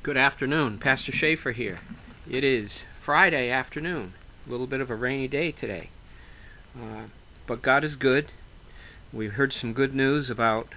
Good afternoon. Pastor Schaefer here. It is Friday afternoon. A little bit of a rainy day today. But God is good. We've heard some good news about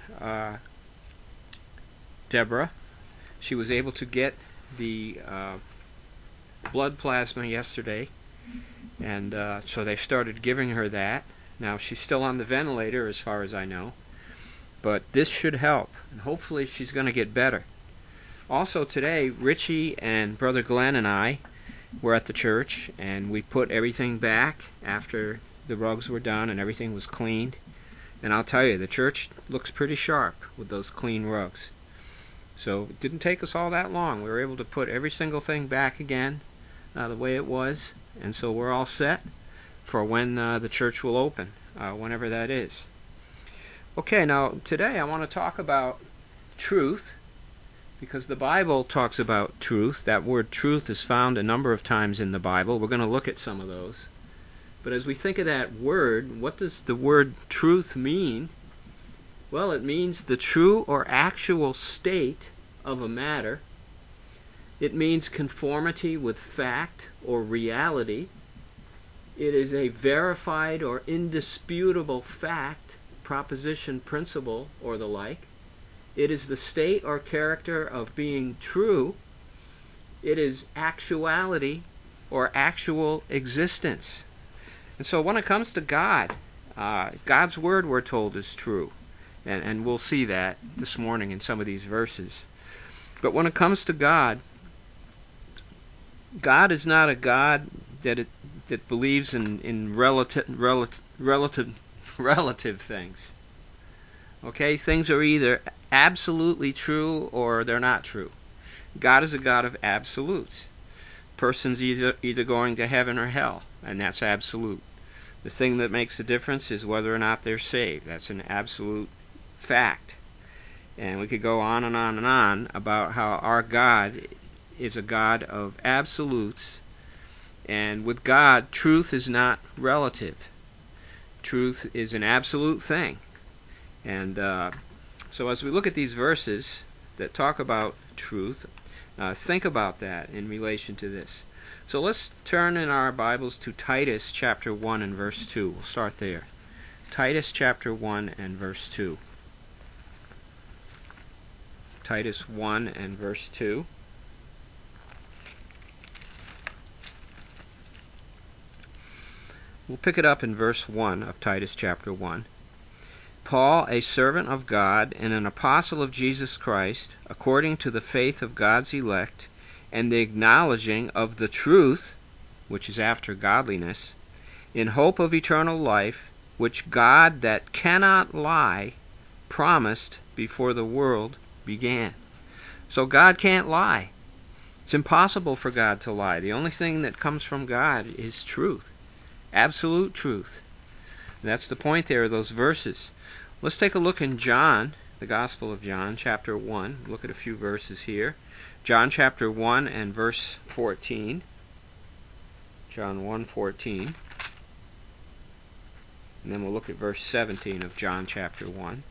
Deborah. She was able to get the blood plasma yesterday, and so they started giving her that. Now she's still on the ventilator as far as I know, but this should help, and hopefully she's going to get better. Also today, Richie and Brother Glenn and I were at the church, and we put everything back after the rugs were done and everything was cleaned. And I'll tell you, the church looks pretty sharp with those clean rugs. So it didn't take us all that long. We were able to put every single thing back again the way it was, and so we're all set for when the church will open, whenever that is. Okay, now today I want to talk about truth, because the Bible talks about truth. That word truth is found a number of times in the Bible. We're going to look at some of those. But as we think of that word, what does the word truth mean? Well, it means the true or actual state of a matter. It means conformity with fact or reality. It is a verified or indisputable fact, proposition, principle, or the like. It is the state or character of being true. It is actuality or actual existence. And so when it comes to God, God's Word, we're told, is true. And we'll see that this morning in some of these verses. But when it comes to God, God is not a God that believes in relative things. Okay, things are either absolutely true or they're not true. God is a God of absolutes. Person's either going to heaven or hell, and that's absolute. The thing that makes the difference is whether or not they're saved. That's an absolute fact. And we could go on and on and on about how our God is a God of absolutes, and with God, truth is not relative. Truth is an absolute thing. And so as we look at these verses that talk about truth, think about that in relation to this. So let's turn in our Bibles to Titus chapter 1 and verse 2. We'll start there. Titus chapter 1 and verse 2. Titus 1 and verse 2. We'll pick it up in verse 1 of Titus chapter 1. Paul, a servant of God and an apostle of Jesus Christ, according to the faith of God's elect, and the acknowledging of the truth, which is after godliness, in hope of eternal life, which God that cannot lie promised before the world began. So God can't lie. It's impossible for God to lie. The only thing that comes from God is truth, absolute truth. And that's the point there of those verses. Let's take a look in John, the Gospel of John, chapter 1. Look at a few verses here. John chapter 1 and verse 14. John 1:14. And then we'll look at verse 17 of John chapter 1.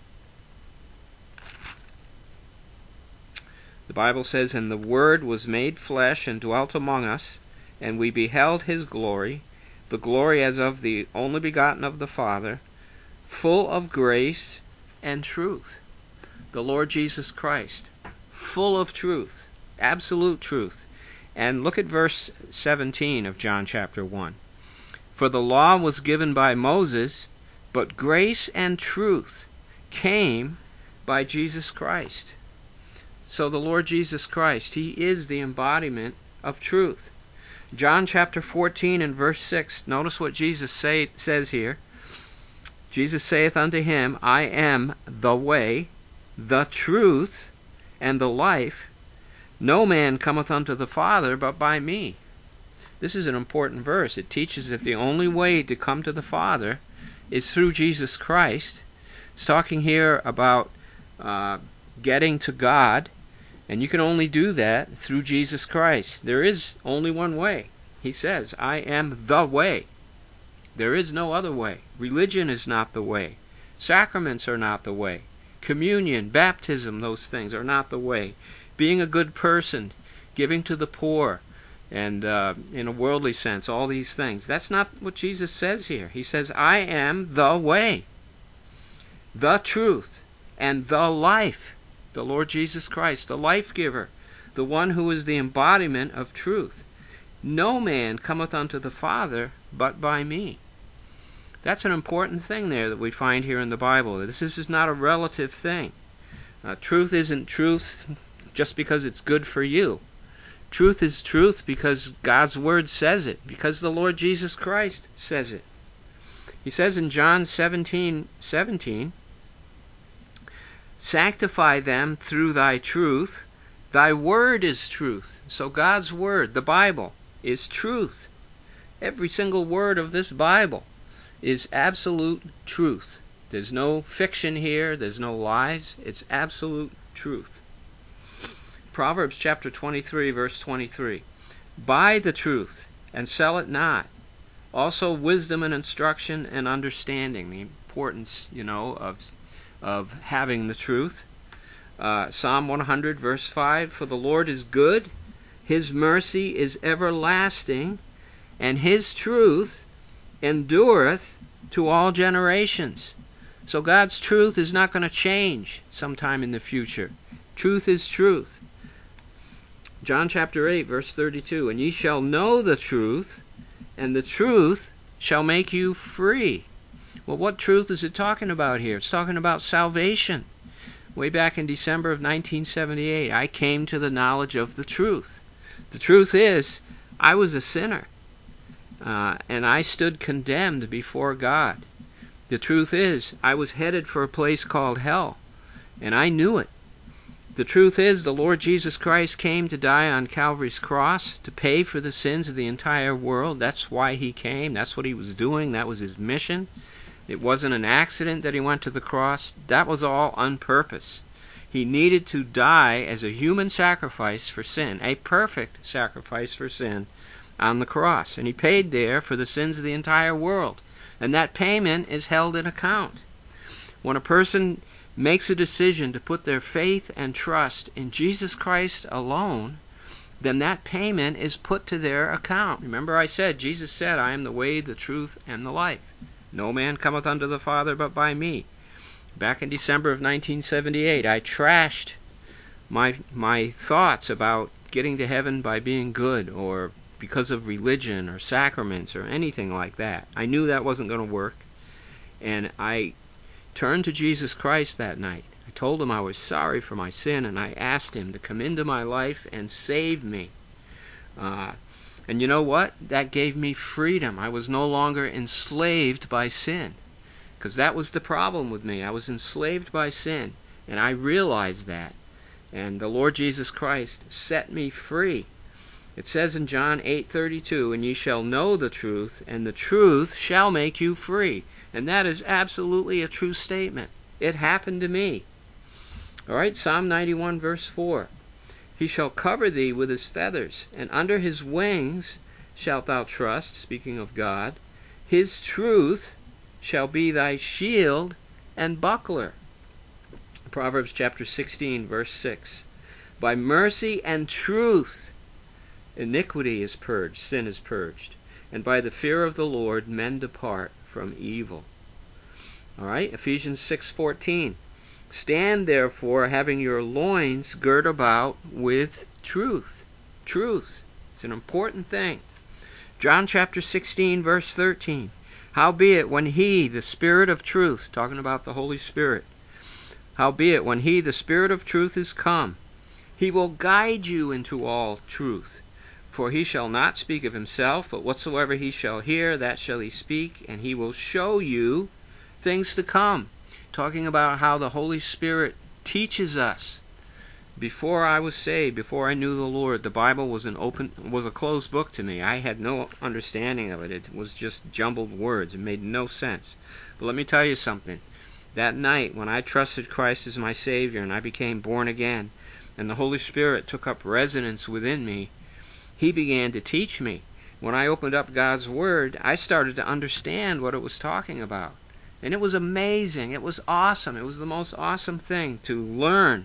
The Bible says, "And the Word was made flesh and dwelt among us, and we beheld his glory, the glory as of the only begotten of the Father, full of grace and truth." The Lord Jesus Christ, full of truth, absolute truth. And look at verse 17 of John chapter 1. "For the law was given by Moses, but grace and truth came by Jesus Christ." So the Lord Jesus Christ, he is the embodiment of truth. John chapter 14 and verse 6, notice what Jesus says here. Jesus saith unto him, "I am the way, the truth, and the life. No man cometh unto the Father but by me." This is an important verse. It teaches that the only way to come to the Father is through Jesus Christ. It's talking here about getting to God, and you can only do that through Jesus Christ. There is only one way. He says, "I am the way." There is no other way. Religion is not the way. Sacraments are not the way. Communion, baptism, those things are not the way. being a good person, giving to the poor, and in a worldly sense, all these things. That's not what Jesus says here. He says, I am the way, the truth, and the life. The Lord Jesus Christ, the life giver, the one who is the embodiment of truth. No man cometh unto the Father but by me. That's an important thing there that we find here in the Bible. This is not a relative thing. Truth isn't truth just because it's good for you. Truth is truth because God's Word says it, because the Lord Jesus Christ says it. He says in John 17:17, sanctify them through thy truth. Thy word is truth. So God's Word, the Bible, is truth. Every single word of this Bible is absolute truth. There's no fiction here. There's no lies. It's absolute truth. Proverbs chapter 23, verse 23. Buy the truth and sell it not. Also wisdom and instruction and understanding. The importance, of having the truth. Psalm 100, verse 5. For the Lord is good. His mercy is everlasting. And His truth endureth to all generations. So God's truth is not going to change sometime in the future. Truth is truth. John chapter 8, verse 32. And ye shall know the truth, and the truth shall make you free. Well, what truth is it talking about here? It's talking about salvation. Way back in December of 1978, I came to the knowledge of the truth. The truth is, I was a sinner. And I stood condemned before God. The truth is, I was headed for a place called hell, and I knew it. The truth is, the Lord Jesus Christ came to die on Calvary's cross to pay for the sins of the entire world. That's why He came. That's what He was doing. That was His mission. It wasn't an accident that He went to the cross. That was all on purpose. He needed to die as a human sacrifice for sin, a perfect sacrifice for sin, on the cross. And He paid there for the sins of the entire world. And that payment is held in account. When a person makes a decision to put their faith and trust in Jesus Christ alone, then that payment is put to their account. Remember I said, Jesus said, I am the way, the truth, and the life. No man cometh unto the Father but by me. Back in December of 1978, I trashed my thoughts about getting to heaven by being good, or because of religion or sacraments or anything like that. I knew that wasn't going to work. And I turned to Jesus Christ that night. I told Him I was sorry for my sin, and I asked Him to come into my life and save me. And you know what? That gave me freedom. I was no longer enslaved by sin. Because that was the problem with me. I was enslaved by sin. And I realized that. And the Lord Jesus Christ set me free. It says in John 8:32, and ye shall know the truth, and the truth shall make you free. And that is absolutely a true statement. It happened to me. All right, Psalm 91, verse 4. He shall cover thee with His feathers, and under His wings shalt thou trust, speaking of God. His truth shall be thy shield and buckler. Proverbs chapter 16, verse 6. By mercy and truth iniquity is purged, sin is purged, and by the fear of the Lord men depart from evil. All right, Ephesians 6:14. Stand therefore, having your loins girt about with truth. Truth. It's an important thing. John chapter 16, verse 13. Howbeit, when He, the Spirit of truth, talking about the Holy Spirit, howbeit, when He, the Spirit of truth, is come, He will guide you into all truth. For He shall not speak of Himself, but whatsoever He shall hear, that shall He speak, and He will show you things to come. Talking about how the Holy Spirit teaches us. Before I was saved, before I knew the Lord, the Bible was a closed book to me. I had no understanding of it. It was just jumbled words. It made no sense. But let me tell you something. That night, when I trusted Christ as my Savior and I became born again, and the Holy Spirit took up residence within me, He began to teach me. When I opened up God's Word, I started to understand what it was talking about. And it was amazing. It was awesome. It was the most awesome thing to learn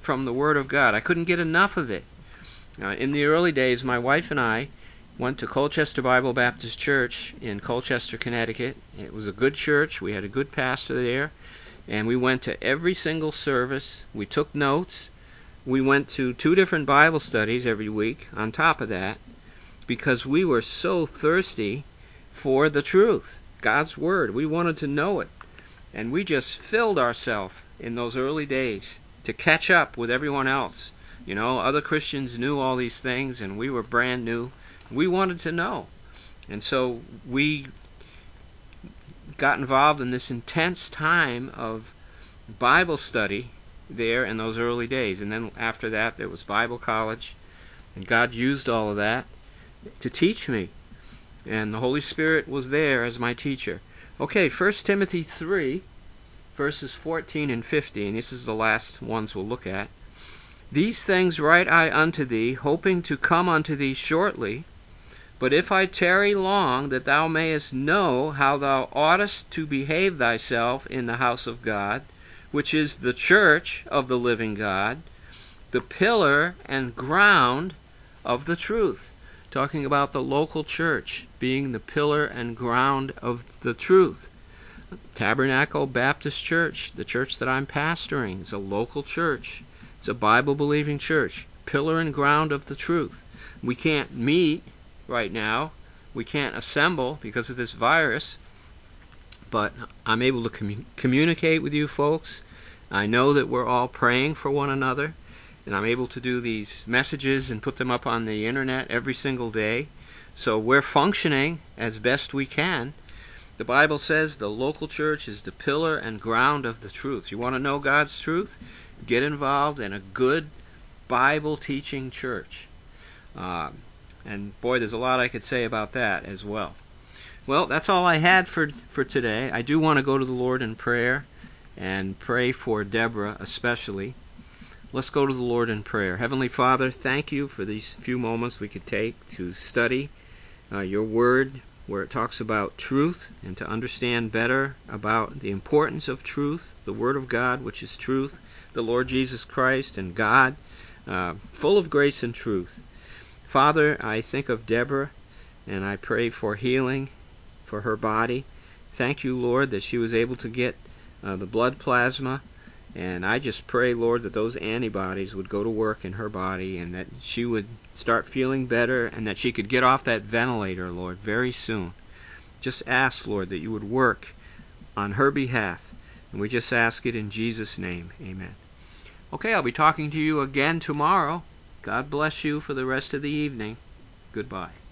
from the Word of God. I couldn't get enough of it. In the early days, my wife and I went to Colchester Bible Baptist Church in Colchester, Connecticut. It was a good church. We had a good pastor there. And we went to every single service. We took notes. We went to 2 different Bible studies every week on top of that, because we were so thirsty for the truth, God's Word. We wanted to know it. And we just filled ourselves in those early days to catch up with everyone else. You know, other Christians knew all these things, and we were brand new. We wanted to know. And so we got involved in this intense time of Bible study there in those early days. And then after that, there was Bible college. And God used all of that to teach me. And the Holy Spirit was there as my teacher. Okay, 1 Timothy 3, verses 14 and 15. This is the last ones we'll look at. These things write I unto thee, hoping to come unto thee shortly. But if I tarry long, that thou mayest know how thou oughtest to behave thyself in the house of God, which is the church of the living God, the pillar and ground of the truth. Talking about the local church being the pillar and ground of the truth. Tabernacle Baptist Church, the church that I'm pastoring, is a local church. It's a Bible-believing church, pillar and ground of the truth. We can't meet right now. We can't assemble because of this virus, but I'm able to communicate with you folks. I know that we're all praying for one another, and I'm able to do these messages and put them up on the internet every single day. So we're functioning as best we can. The Bible says the local church is the pillar and ground of the truth. You want to know God's truth? Get involved in a good Bible-teaching church. And boy, there's a lot I could say about that as well. Well, that's all I had for today. I do want to go to the Lord in prayer and pray for Deborah especially. Let's go to the Lord in prayer. Heavenly Father, thank you for these few moments we could take to study your Word, where it talks about truth, and to understand better about the importance of truth, the Word of God, which is truth, the Lord Jesus Christ and God, full of grace and truth. Father, I think of Deborah, and I pray for healing for her body. Thank you, Lord, that she was able to get the blood plasma, and I just pray, Lord, that those antibodies would go to work in her body, and that she would start feeling better, and that she could get off that ventilator, Lord, very soon. Just ask, Lord, that you would work on her behalf, and we just ask it in Jesus' name. Amen. Okay, I'll be talking to you again tomorrow. God bless you for the rest of the evening. Goodbye.